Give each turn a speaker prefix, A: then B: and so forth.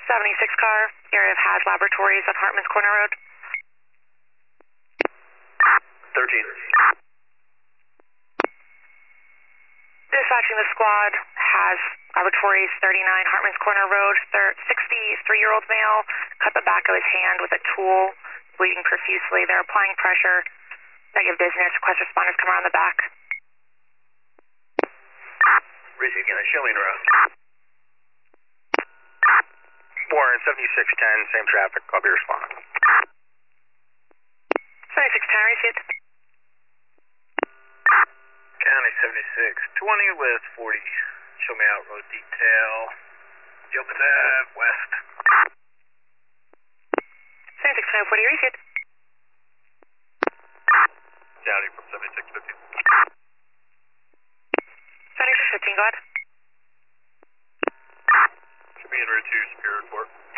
A: 76 car, area of Has Laboratories on Hartman's Corner Road.
B: 13.
A: Dispatching the squad, Has Laboratories, 39 Hartman's Corner Road. 63-year-old male cut the back of his hand with a tool, bleeding profusely. They're applying pressure. Negative business. Request responders come around the back.
B: Racing again, Shilling Road. Warren, 7610, same traffic. I'll be responding.
A: 7610, receipt.
B: County 76, 20 with 40. Show me out road detail. Gilpin Ave, west.
A: 7610, 40, receipt.
B: County from 7615.
A: 7615, go ahead.
B: Should be en route to Superior Court.